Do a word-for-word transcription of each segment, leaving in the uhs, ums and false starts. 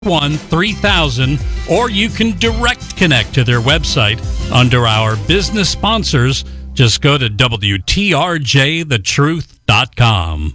one three thousand, or you can direct connect to their website under our business sponsors. Just go to W T R J the truth dot com.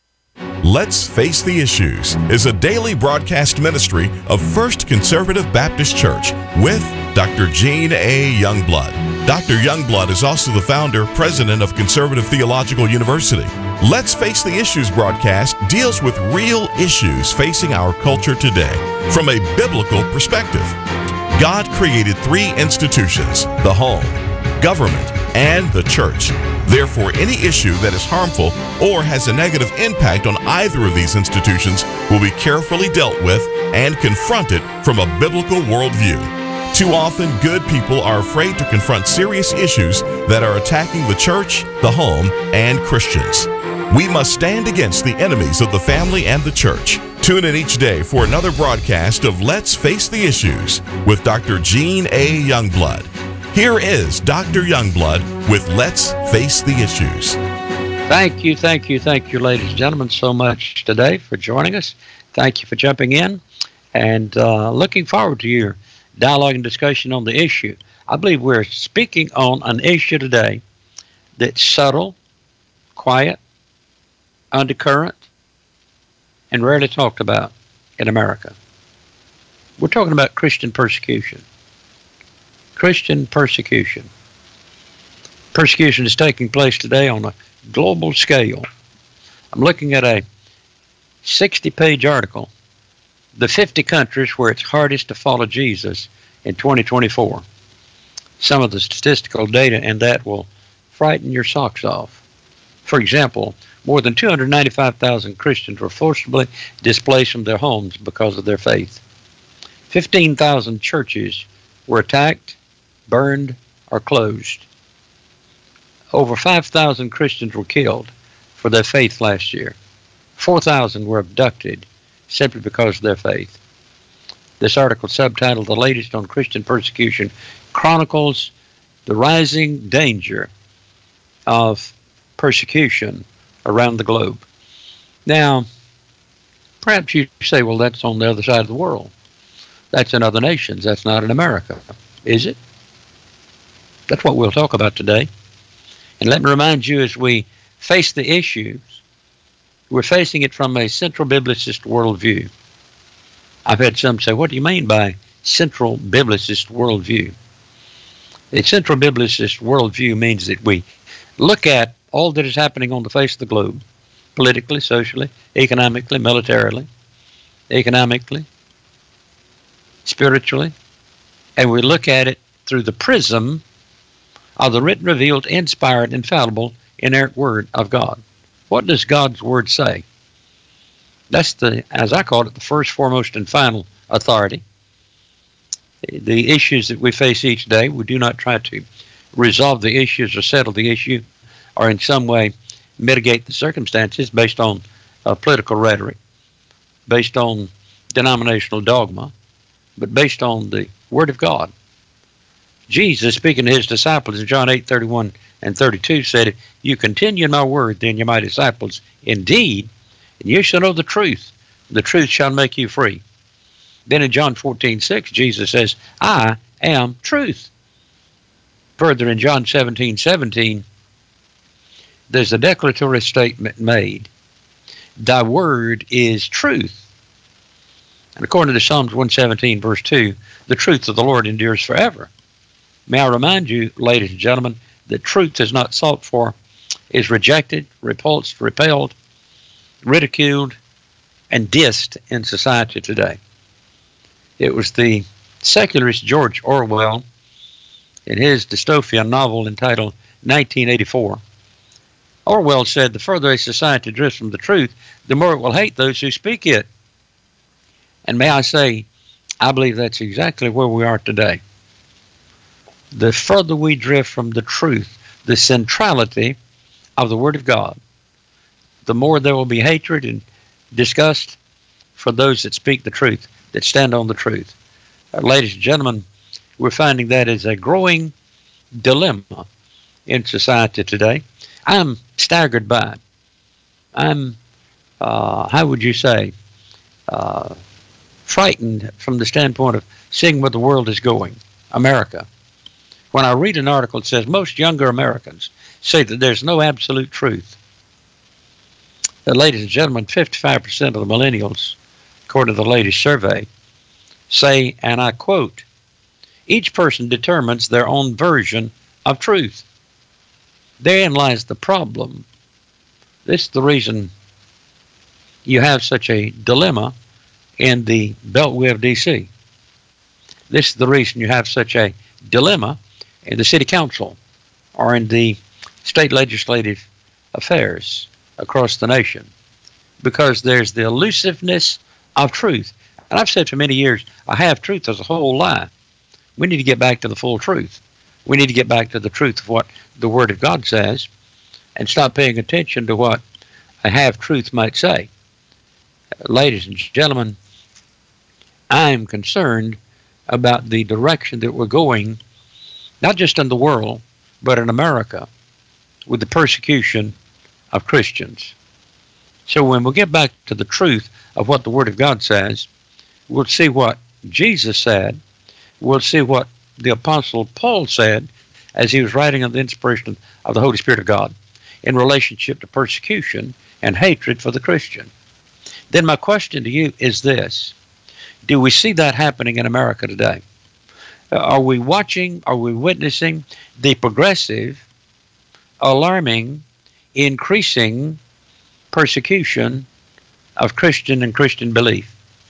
Let's Face the Issues is a daily broadcast ministry of First Conservative Baptist Church with Doctor Gene A. Youngblood. Doctor Youngblood is also the founder, president of Conservative Theological University. Let's Face the Issues broadcast deals with real issues facing our culture today from a biblical perspective. God created three institutions: the home, government, and the church. Therefore, any issue that is harmful or has a negative impact on either of these institutions will be carefully dealt with and confronted from a biblical worldview. Too often, good people are afraid to confront serious issues that are attacking the church, the home, and Christians. We must stand against the enemies of the family and the church. Tune in each day for another broadcast of Let's Face the Issues with Doctor Gene A. Youngblood. Here is Doctor Youngblood with Let's Face the Issues. Thank you, thank you, thank you, ladies and gentlemen, so much today for joining us. Thank you for jumping in, and uh, looking forward to your dialogue and discussion on the issue. I believe we're speaking on an issue today that's subtle, quiet, undercurrent, and rarely talked about in America. We're talking about Christian persecution. Christian persecution. Persecution is taking place today on a global scale. I'm looking at a sixty-page article, The fifty Countries Where It's Hardest to Follow Jesus in twenty twenty-four. Some of the statistical data in that will frighten your socks off. For example, more than two hundred ninety-five thousand Christians were forcibly displaced from their homes because of their faith. fifteen thousand churches were attacked, burned, or closed. Over five thousand Christians were killed for their faith last year. four thousand were abducted simply because of their faith. This article, subtitled "The Latest on Christian Persecution," chronicles the rising danger of persecution around the globe. Now, perhaps you say, well, that's on the other side of the world. That's in other nations. That's not in America. Is it? That's what we'll talk about today. And let me remind you, as we face the issues, we're facing it from a central biblicist worldview. I've had some say, what do you mean by central biblicist worldview? A central biblicist worldview means that we look at all that is happening on the face of the globe, politically, socially, economically, militarily, economically, spiritually, and we look at it through the prism of the written, revealed, inspired, infallible, inerrant Word of God. What does God's Word say? That's the, as I call it, the first, foremost, and final authority. The issues that we face each day, we do not try to resolve the issues or settle the issue or in some way mitigate the circumstances based on uh, political rhetoric, based on denominational dogma, but based on the Word of God. Jesus, speaking to his disciples in John eight, thirty-one and thirty-two, said, "If you continue in my word, then you're my disciples indeed, and you shall know the truth. The truth shall make you free." Then in John fourteen, six, Jesus says, "I am truth." Further in John seventeen, seventeen, there's a declaratory statement made. Thy word is truth. And according to Psalms one seventeen, verse two, the truth of the Lord endures forever. May I remind you, ladies and gentlemen, that truth is not sought for, is rejected, repulsed, repelled, ridiculed, and dissed in society today. It was the secularist George Orwell, in his dystopian novel entitled nineteen eighty-four, Orwell said, "The further a society drifts from the truth, the more it will hate those who speak it." And may I say, I believe that's exactly where we are today. The further we drift from the truth, the centrality of the Word of God, the more there will be hatred and disgust for those that speak the truth, that stand on the truth. Uh, ladies and gentlemen, we're finding that is a growing dilemma in society today. I'm staggered by it. I'm, uh, how would you say, uh, frightened from the standpoint of seeing where the world is going, America. When I read an article that says most younger Americans say that there's no absolute truth. Uh, ladies and gentlemen, fifty-five percent of the millennials, according to the latest survey, say, and I quote, each person determines their own version of truth. Therein lies the problem. This is the reason you have such a dilemma in the Beltway of D C. This is the reason you have such a dilemma in the city council or in the state legislative affairs across the nation, because there's the elusiveness of truth. And I've said for many years, I have truth as a whole lie. We need to get back to the full truth. We need to get back to the truth of what the Word of God says and stop paying attention to what a half-truth might say. Ladies and gentlemen, I am concerned about the direction that we're going, not just in the world, but in America, with the persecution of Christians. So when we get back to the truth of what the Word of God says, we'll see what Jesus said. We'll see what the Apostle Paul said as he was writing under the inspiration of the Holy Spirit of God in relationship to persecution and hatred for the Christian. Then my question to you is this. Do we see that happening in America today? Are we watching, are we witnessing the progressive, alarming, increasing persecution of Christian and Christian belief?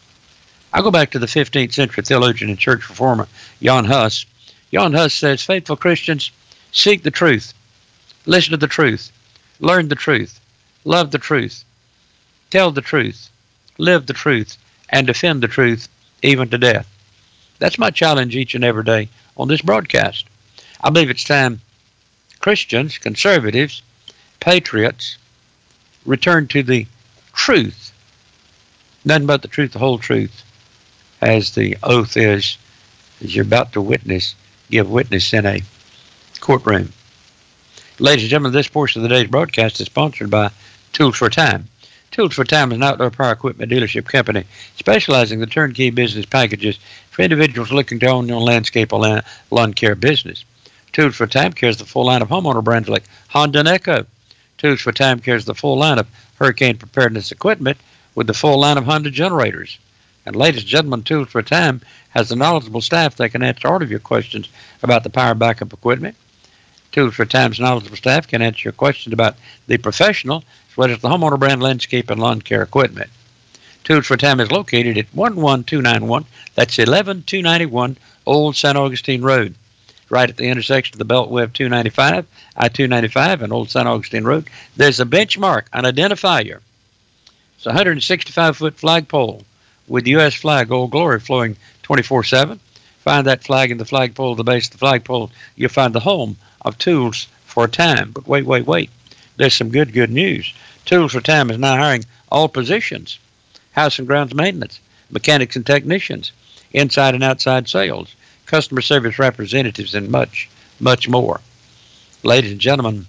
I go back to the fifteenth century theologian and church reformer, Jan Hus. Jan Hus says, faithful Christians, seek the truth, listen to the truth, learn the truth, love the truth, tell the truth, live the truth, and defend the truth even to death. That's my challenge each and every day on this broadcast. I believe it's time Christians, conservatives, patriots, return to the truth, nothing but the truth, the whole truth, as the oath is, as you're about to witness, give witness in a courtroom. Ladies and gentlemen, this portion of the day's broadcast is sponsored by Tools for Time. Tools for Time is an outdoor power equipment dealership company specializing in the turnkey business packages for individuals looking to own their own landscape or lawn, lawn care business. Tools for Time carries the full line of homeowner brands like Honda and Echo. Tools for Time carries the full line of hurricane preparedness equipment with the full line of Honda generators. And ladies and gentlemen, Tools for Time has a knowledgeable staff that can answer all of your questions about the power backup equipment. Tools for Time's knowledgeable staff can answer your questions about the professional as well as the homeowner brand landscape and lawn care equipment. Tools for Time is located at one one two nine one, that's eleven two ninety-one Old San Augustine Road, right at the intersection of the Beltway of two ninety-five, I two ninety-five, and Old San Augustine Road. There's a benchmark, an identifier. It's a one hundred sixty-five foot flagpole with the U S flag, Old Glory, flowing twenty-four seven. Find that flag in the flagpole, at the base of the flagpole, you'll find the home of Tools for Time. But wait, wait, wait. There's some good, good news. Tools for Time is now hiring all positions: house and grounds maintenance, mechanics and technicians, inside and outside sales, customer service representatives, and much, much more. Ladies and gentlemen,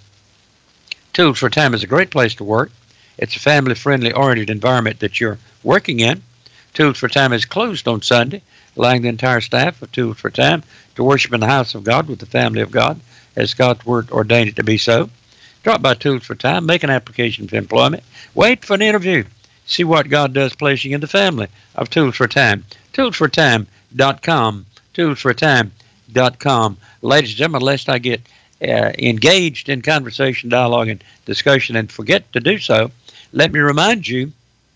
Tools for Time is a great place to work. It's a family-friendly oriented environment that you're working in. Tools for Time is closed on Sunday, allowing the entire staff of Tools for Time to worship in the house of God with the family of God, as God's Word ordained it to be so. Drop by Tools for Time, make an application for employment, wait for an interview, see what God does placing in the family of Tools for Time. tools for time dot com, tools for time dot com. Ladies and gentlemen, lest I get uh, engaged in conversation, dialogue, and discussion and forget to do so, let me remind you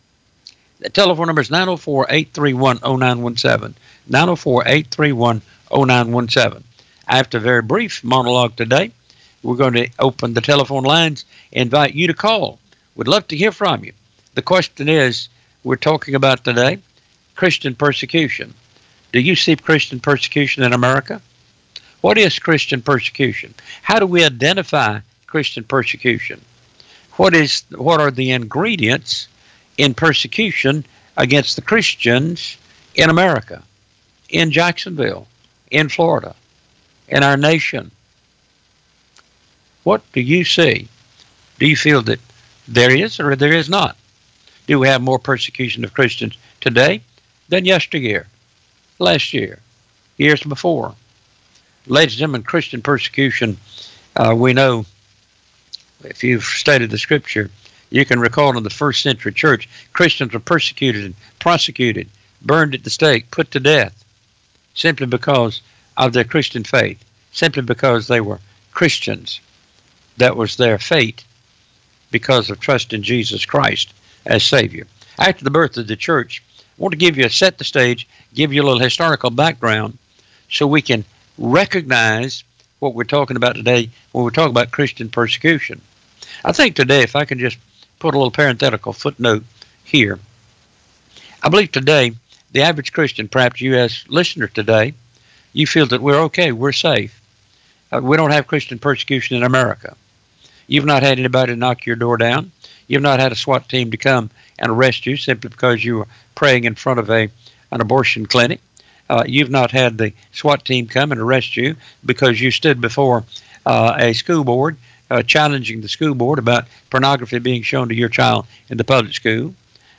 the telephone number is nine oh four, eight three one, oh nine one seven. nine oh four, eight three one, oh nine one seven. After a very brief monologue today, we're going to open the telephone lines, invite you to call. We'd love to hear from you. The question is, we're talking about today, Christian persecution. Do you see Christian persecution in America? What is Christian persecution? How do we identify Christian persecution? What is, what are the ingredients in persecution against the Christians in America, in Jacksonville, in Florida, in our nation? What do you see? Do you feel that there is or there is not? Do we have more persecution of Christians today than yesteryear, last year, years before. Ladies and gentlemen, Christian persecution, uh, we know, if you've studied the Scripture, you can recall in the first century church, Christians were persecuted and prosecuted, burned at the stake, put to death, simply because of their Christian faith, simply because they were Christians. That was their fate because of trust in Jesus Christ as Savior. After the birth of the church, I want to give you a set the stage, give you a little historical background so we can recognize what we're talking about today when we're talking about Christian persecution. I think today, if I can just put a little parenthetical footnote here, I believe today, the average Christian, perhaps you as listener today, you feel that we're okay, we're safe. Uh, we don't have Christian persecution in America. You've not had anybody knock your door down. You've not had a SWAT team to come and arrest you simply because you were praying in front of a an abortion clinic. Uh, you've not had the SWAT team come and arrest you because you stood before uh, a school board uh, challenging the school board about pornography being shown to your child in the public school.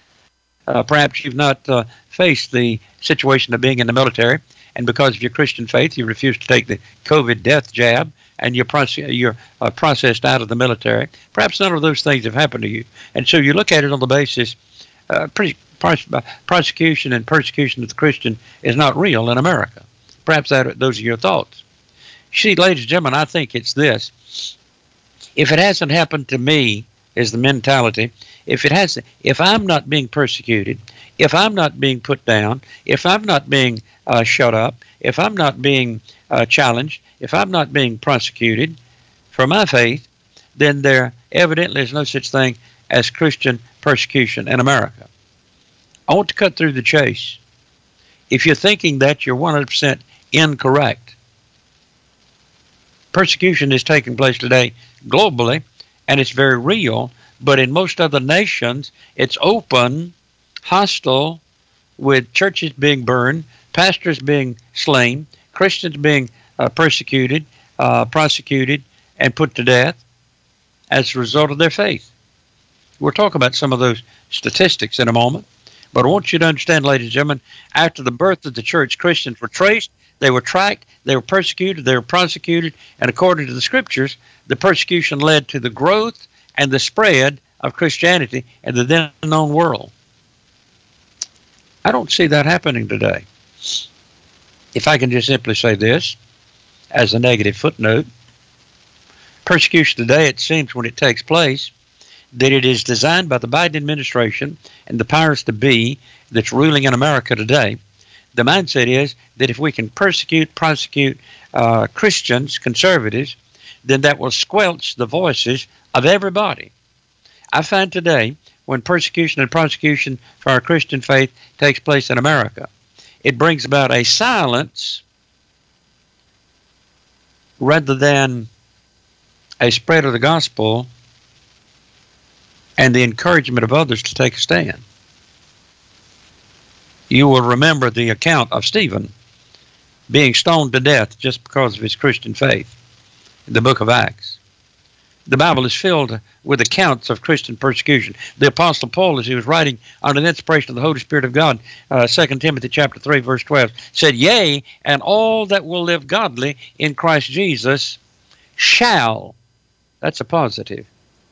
Uh, perhaps you've not uh, faced the situation of being in the military, and because of your Christian faith, you refuse to take the COVID death jab, and you're, proce- you're uh, processed out of the military. Perhaps none of those things have happened to you. And so you look at it on the basis, uh, pretty, pros- prosecution and persecution of the Christian is not real in America. Perhaps that, those are your thoughts. See, ladies and gentlemen, I think it's this. If it hasn't happened to me, is the mentality. If it has, if I'm not being persecuted, if I'm not being put down, if I'm not being uh, shut up, if I'm not being uh, challenged, if I'm not being prosecuted for my faith, then there evidently is no such thing as Christian persecution in America. I want to cut through the chase. If you're thinking that, you're one hundred percent incorrect. Persecution is taking place today globally, and it's very real, but in most other nations, it's open, hostile, with churches being burned, pastors being slain, Christians being uh, persecuted, uh, prosecuted, and put to death as a result of their faith. We'll talk about some of those statistics in a moment, but I want you to understand, ladies and gentlemen, after the birth of the church, Christians were traced, they were tracked, they were persecuted, they were prosecuted, and according to the Scriptures, the persecution led to the growth and the spread of Christianity in the then known world. I don't see that happening today. If I can just simply say this as a negative footnote, persecution today, it seems when it takes place, that it is designed by the Biden administration and the powers to be that's ruling in America today. The mindset is that if we can persecute, prosecute uh, Christians, conservatives, then that will squelch the voices of everybody. I find today, when persecution and prosecution for our Christian faith takes place in America, it brings about a silence rather than a spread of the gospel and the encouragement of others to take a stand. You will remember the account of Stephen being stoned to death just because of his Christian faith in the book of Acts. The Bible is filled with accounts of Christian persecution. The Apostle Paul, as he was writing under the inspiration of the Holy Spirit of God, uh, Second Timothy chapter three, verse twelve, said, "Yea, and all that will live godly in Christ Jesus shall," that's a positive,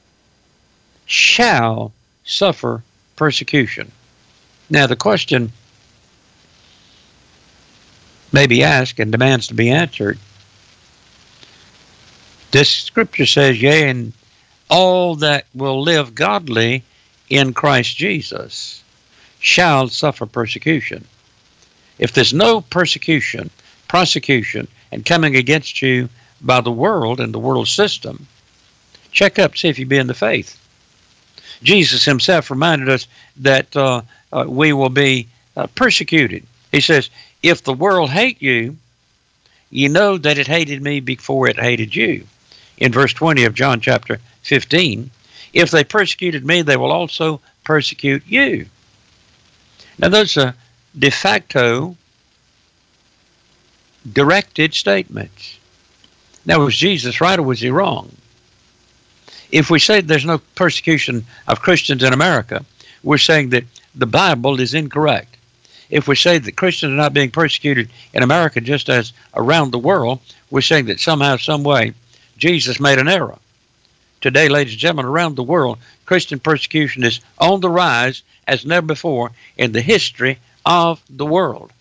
"shall suffer persecution." Now the question may be asked and demands to be answered. This scripture says, "Yea, and all that will live godly in Christ Jesus shall suffer persecution." If there's no persecution, prosecution, and coming against you by the world and the world system, check up, see if you be in the faith. Jesus himself reminded us that uh, uh, we will be uh, persecuted. He says, "If the world hate you, you know that it hated me before it hated you." In verse twenty of John chapter fifteen, "If they persecuted me, they will also persecute you." Now those are de facto directed statements. Now was Jesus right or was he wrong? If we say there's no persecution of Christians in America, we're saying that the Bible is incorrect. if we say that Christians are not being persecuted in America just as around the world, we're saying that somehow, some way, Jesus made an error. Today, ladies and gentlemen, around the world, Christian persecution is on the rise as never before in the history of the world.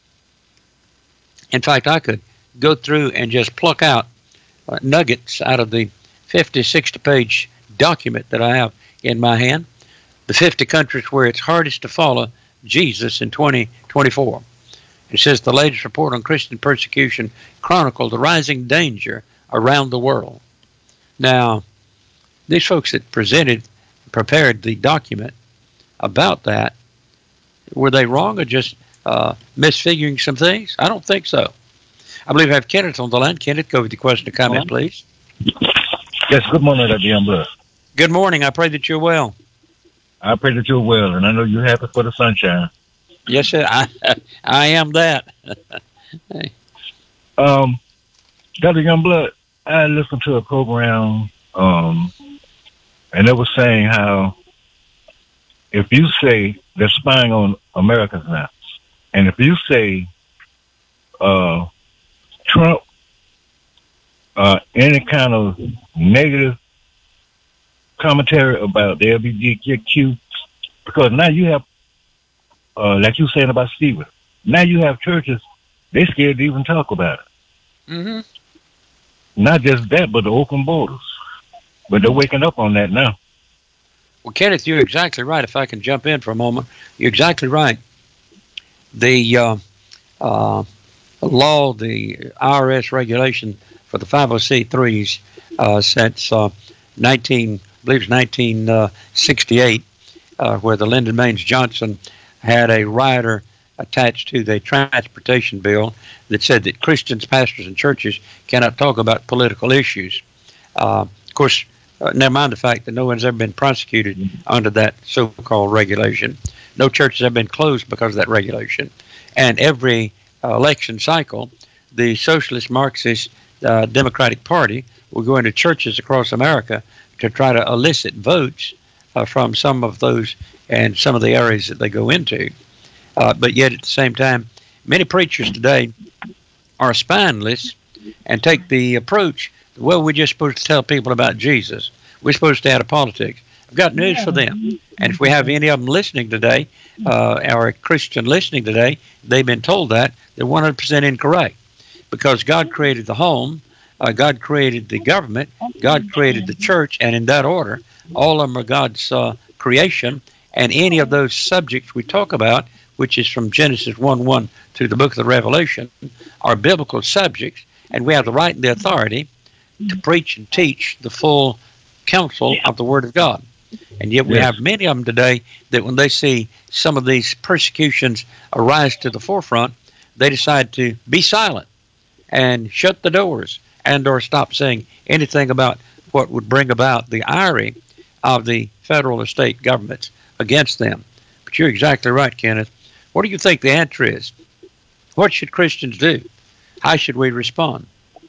In fact, I could go through and just pluck out uh, nuggets out of the fifty, sixty page document that I have in my hand, the fifty countries where it's hardest to follow Jesus in twenty twenty-four. It says the latest report on Christian persecution chronicled the rising danger around the world. Now, these folks that presented, prepared the document about that, were they wrong or just uh, misfiguring some things? I don't think so. I believe I have Kenneth on the line. Kenneth, go with your question or comment, please. Yes, good morning, Doctor Youngblood. Good morning. I pray that you're well. I pray that you're well, and I know you're happy for the sunshine. Yes, sir. I, I am that. Hey. Um, Doctor Youngblood, I listened to a program, um, and it was saying how if you say they're spying on Americans now, and if you say uh, Trump, uh, any kind of negative commentary about the L G B T Q, because now you have, uh, like you were saying about Stephen, now you have churches, they're scared to even talk about it. Mm-hmm. Not just that, but the open borders. But they're waking up on that now. Well, Kenneth, you're exactly right. If I can jump in for a moment, you're exactly right. The uh, uh, law, the I R S regulation for the five oh C threes uh, since uh, nineteen, I believe it's nineteen sixty-eight, uh, where the Lyndon Baines Johnson had a rider attached to the transportation bill that said that Christians, pastors, and churches cannot talk about political issues. Uh, of course, uh, never mind the fact that no one's ever been prosecuted under that so-called regulation. No churches have been closed because of that regulation. And every uh, election cycle, the Socialist Marxist uh, Democratic Party will go into churches across America to try to elicit votes uh, from some of those and some of the areas that they go into. Uh, but yet at the same time, many preachers today are spineless and take the approach, well, we're just supposed to tell people about Jesus. We're supposed to stay out of politics. I've got news for them. And if we have any of them listening today, uh, or a Christian listening today, they've been told that, they're one hundred percent incorrect. Because God created the home, uh, God created the government, God created the church, and in that order, all of them are God's uh, creation. And any of those subjects we talk about, which is from Genesis one one to the book of the Revelation, are biblical subjects, and we have the right and the authority to preach and teach the full counsel of the Word of God. And yet we yes. have many of them today that when they see some of these persecutions arise to the forefront, they decide to be silent and shut the doors and or stop saying anything about what would bring about the ire of the federal or state governments against them. But you're exactly right, Kenneth. What do you think the answer is? What should Christians do? How should we respond?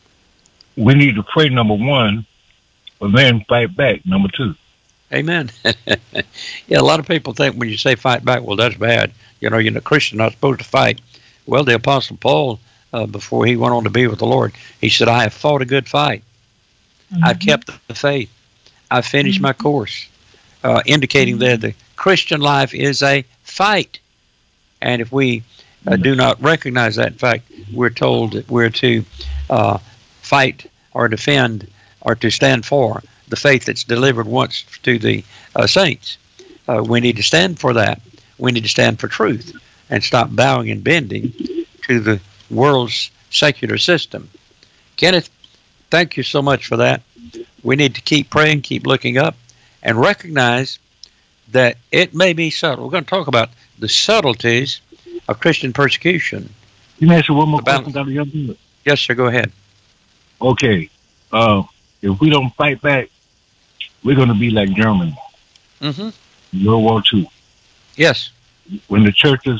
We need to pray, number one, but then fight back, number two. Amen. Yeah, a lot of people think when you say fight back, well, that's bad. You know, you're a Christian, not supposed to fight. Well, the Apostle Paul, uh, before he went on to be with the Lord, he said, I have fought a good fight. Mm-hmm. I've kept the faith. I've finished mm-hmm. my course, uh, indicating mm-hmm. that the Christian life is a fight. And if we uh, do not recognize that fact, we're told that we're to uh, fight or defend or to stand for the faith that's delivered once to the uh, saints. Uh, we need to stand for that. We need to stand for truth and stop bowing and bending to the world's secular system. Kenneth, thank you so much for that. We need to keep praying, keep looking up, and recognize that it may be subtle. We're going to talk about the subtleties of Christian persecution. Can I ask you one more about, question, Doctor Youngblood? Yes, sir. Go ahead. Okay. Uh, if we don't fight back, we're going to be like Germany. Mm-hmm. World War Two. Yes. When the churches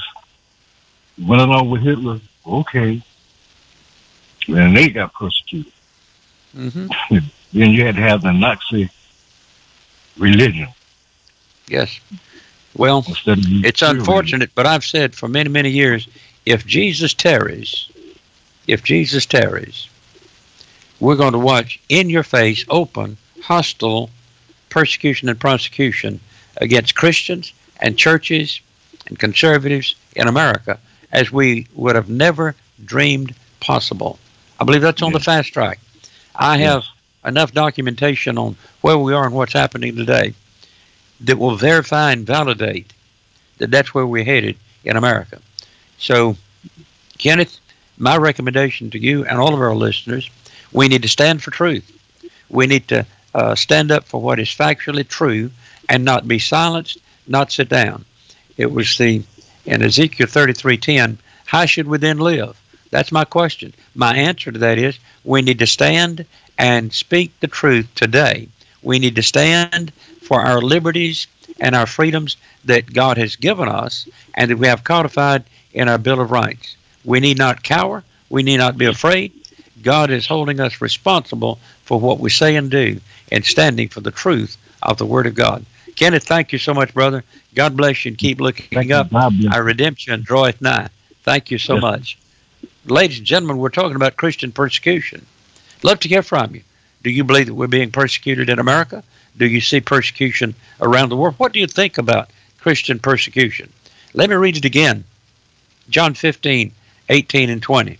went along with Hitler, okay, and they got persecuted. Mm-hmm. Then you had to have the Nazi religion. Yes. Well, instead of it's unfortunate, but I've said for many, many years, if Jesus tarries, if Jesus tarries, we're going to watch in your face open, hostile persecution and prosecution against Christians and churches and conservatives in America as we would have never dreamed possible. I believe that's on Yes. the fast track. I Yes. have enough documentation on where we are and what's happening today that will verify and validate that that's where we're headed in America. So, Kenneth, my recommendation to you and all of our listeners, we need to stand for truth. We need to uh, stand up for what is factually true and not be silenced, not sit down. It was the, in Ezekiel thirty-three ten, how should we then live? That's my question. My answer to that is we need to stand and speak the truth today. We need to stand for our liberties and our freedoms that God has given us and that we have codified in our Bill of Rights. We need not cower. We need not be afraid. God is holding us responsible for what we say and do and standing for the truth of the Word of God. Kenneth, thank you so much, brother. God bless you and keep looking Thank up. you, God bless. Our redemption draweth nigh. Thank you so Yes. much. Ladies and gentlemen, we're talking about Christian persecution. Love to hear from you. Do you believe that we're being persecuted in America? Do you see persecution around the world? What do you think about Christian persecution? Let me read it again. John fifteen, eighteen and twenty.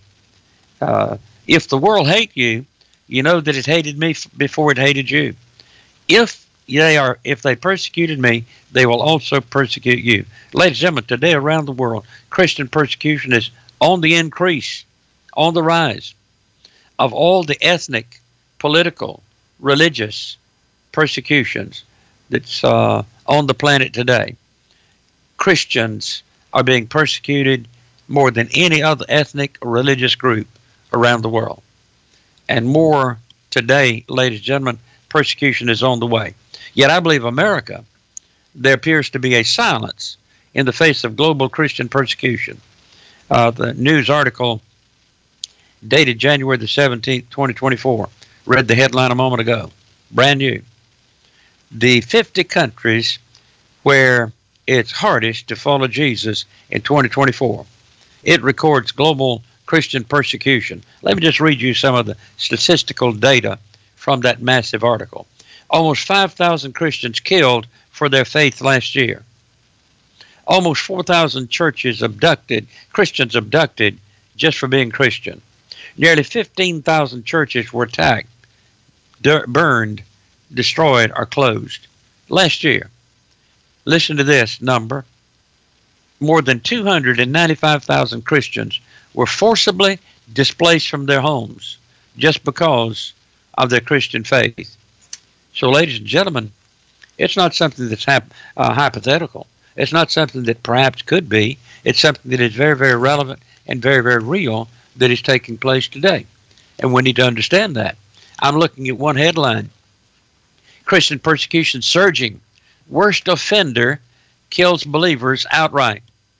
Uh, if the world hate you, you know that it hated me f- before it hated you. If they are, if they persecuted me, they will also persecute you. Ladies and gentlemen, today around the world, Christian persecution is on the increase, on the rise. Of all the ethnic, political, religious persecutions that's uh, on the planet today, Christians are being persecuted more than any other ethnic or religious group around the world. And more today, ladies and gentlemen, persecution is on the way. Yet I believe America, there appears to be a silence in the face of global Christian persecution. Uh, the news article dated January the seventeenth, twenty twenty-four, read the headline a moment ago, brand new. The fifty countries where it's hardest to follow Jesus in twenty twenty-four. It records global Christian persecution. Let me just read you some of the statistical data from that massive article. Almost five thousand Christians killed for their faith last year. Almost four thousand churches abducted, Christians abducted just for being Christian. Nearly fifteen thousand churches were attacked, burned, destroyed, or closed last year. Listen to this number. More than two hundred ninety-five thousand Christians were forcibly displaced from their homes just because of their Christian faith. So, ladies and gentlemen, it's not something that's hap- uh, hypothetical. It's not something that perhaps could be. It's something that is very, very relevant and very, very real that is taking place today. And we need to understand that. I'm looking at one headline. Christian persecution surging. Worst offender kills believers outright.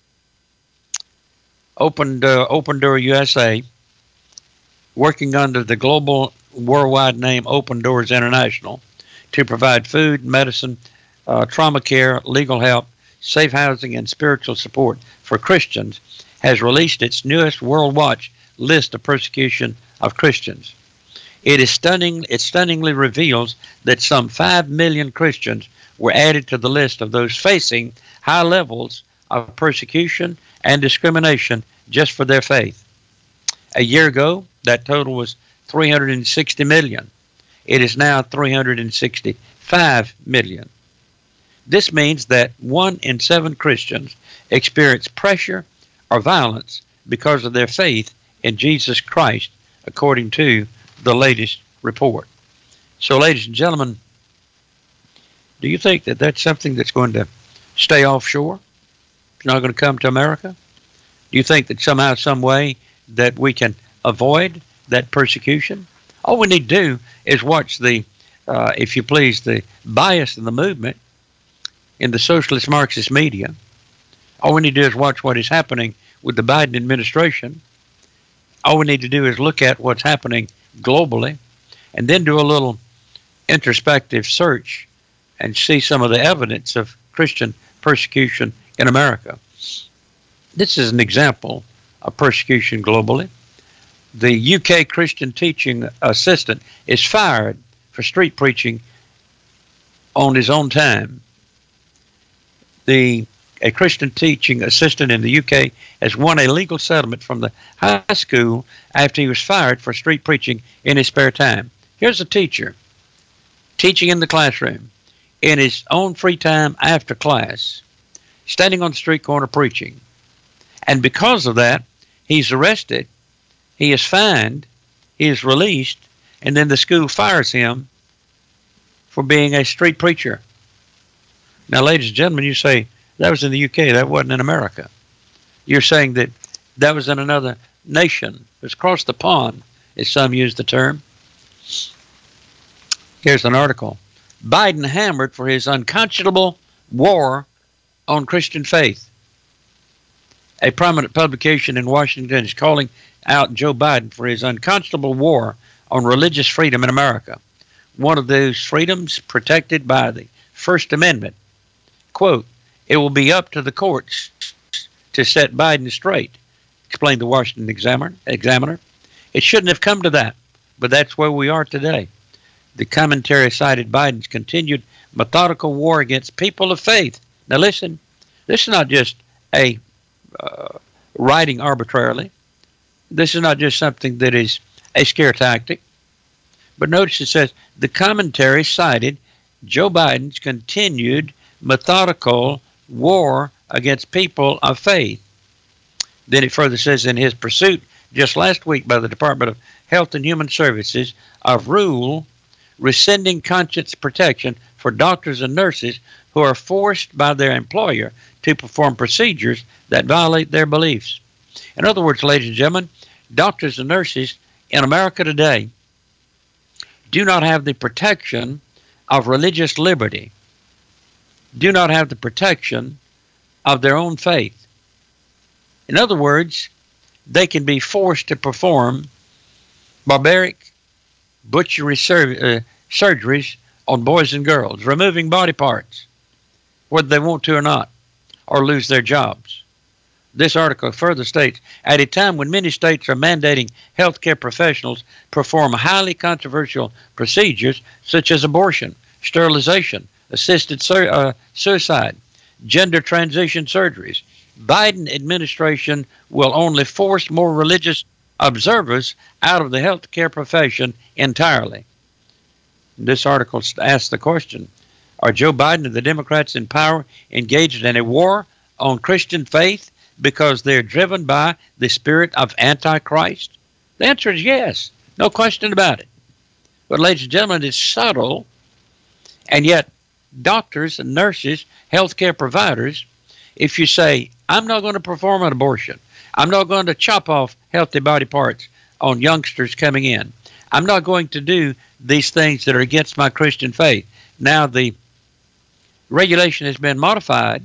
Open, uh, Open Door U S A, working under the global worldwide name Open Doors International to provide food, medicine, uh, trauma care, legal help, safe housing, and spiritual support for Christians, has released its newest World Watch list of persecution of Christians. It is stunning. It stunningly reveals that some five million Christians were added to the list of those facing high levels of persecution and discrimination just for their faith. A year ago, that total was three hundred sixty million. It is now three hundred sixty-five million. This means that one in seven Christians experience pressure or violence because of their faith in Jesus Christ, according to the latest report. So, ladies and gentlemen, do you think that that's something that's going to stay offshore? It's not going to come to America? Do you think that somehow, some way, that we can avoid that persecution? All we need to do is watch the, uh, if you please, the bias in the movement in the socialist Marxist media. All we need to do is watch what is happening with the Biden administration. All we need to do is look at what's happening globally and then do a little introspective search and see some of the evidence of Christian persecution in America. This is an example of persecution globally. The U K Christian teaching assistant is fired for street preaching on his own time. The a Christian teaching assistant in the U K has won a legal settlement from the high school after he was fired for street preaching in his spare time. Here's a teacher teaching in the classroom in his own free time after class, standing on the street corner preaching. And because of that, he's arrested, he is fined, he is released, and then the school fires him for being a street preacher. Now, ladies and gentlemen, you say, that was in the U K, that wasn't in America. You're saying that that was in another nation. It was across the pond, as some use the term. Here's an article. Biden hammered for his unconscionable war on Christian faith. A prominent publication in Washington is calling out Joe Biden for his unconscionable war on religious freedom in America, one of those freedoms protected by the First Amendment. Quote, "It will be up to the courts to set Biden straight," explained the Washington Examiner. Examiner. It shouldn't have come to that, but that's where we are today. The commentary cited Biden's continued methodical war against people of faith. Now listen, this is not just a uh, writing arbitrarily. This is not just something that is a scare tactic. But notice it says, the commentary cited Joe Biden's continued methodical war against people of faith. Then it further says, in his pursuit just last week by the Department of Health and Human Services of rule rescinding conscience protection for doctors and nurses who are forced by their employer to perform procedures that violate their beliefs. In other words, ladies and gentlemen, doctors and nurses in America today do not have the protection of religious liberty, do not have the protection of their own faith. In other words, they can be forced to perform barbaric butchery sur- uh, surgeries on boys and girls, removing body parts, whether they want to or not, or lose their jobs. This article further states, at a time when many states are mandating healthcare professionals perform highly controversial procedures such as abortion, sterilization, assisted su- uh, suicide, gender transition surgeries, Biden administration will only force more religious observers out of the healthcare profession entirely. This article asks the question, are Joe Biden and the Democrats in power engaged in a war on Christian faith because they're driven by the spirit of Antichrist? The answer is yes, no question about it. But ladies and gentlemen, it's subtle, and yet doctors and nurses, healthcare providers, if you say, I'm not going to perform an abortion, I'm not going to chop off healthy body parts on youngsters coming in, I'm not going to do these things that are against my Christian faith. Now the regulation has been modified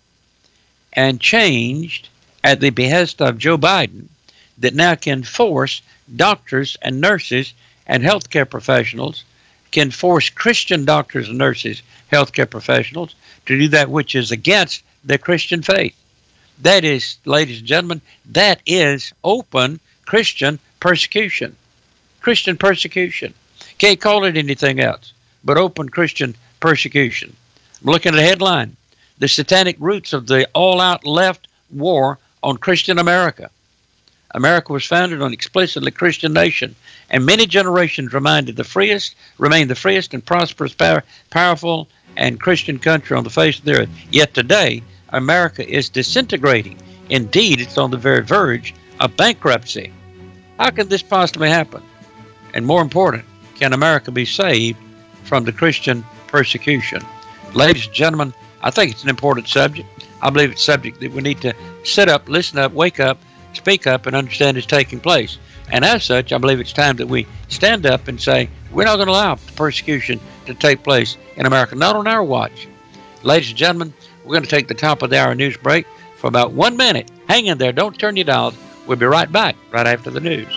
and changed at the behest of Joe Biden that now can force doctors and nurses and healthcare professionals, can force Christian doctors and nurses, healthcare professionals, to do that which is against their Christian faith. That is, ladies and gentlemen, that is open Christian persecution. Christian persecution. Can't call it anything else but open Christian persecution. I'm looking at a headline, the satanic roots of the all-out left war on Christian America. America was founded on an explicitly Christian nation, and many generations reminded the freest, remain the freest and prosperous, power, powerful, and Christian country on the face of the earth. Yet today, America is disintegrating. Indeed, it's on the very verge of bankruptcy. How can this possibly happen? And more important, can America be saved from the Christian persecution? Ladies and gentlemen, I think it's an important subject. I believe it's a subject that we need to sit up, listen up, wake up, speak up, and understand is taking place. And as such, I believe it's time that we stand up and say, we're not going to allow persecution to take place in America, not on our watch. Ladies and gentlemen, we're going to take the top of the hour news break for about one minute. Hang in there. Don't turn your dials. We'll be right back right after the news.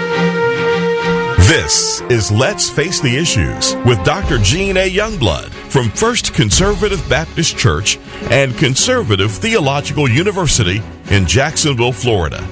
This is Let's Face the Issues with Doctor Gene A. Youngblood from First Conservative Baptist Church and Conservative Theological University in Jacksonville, Florida.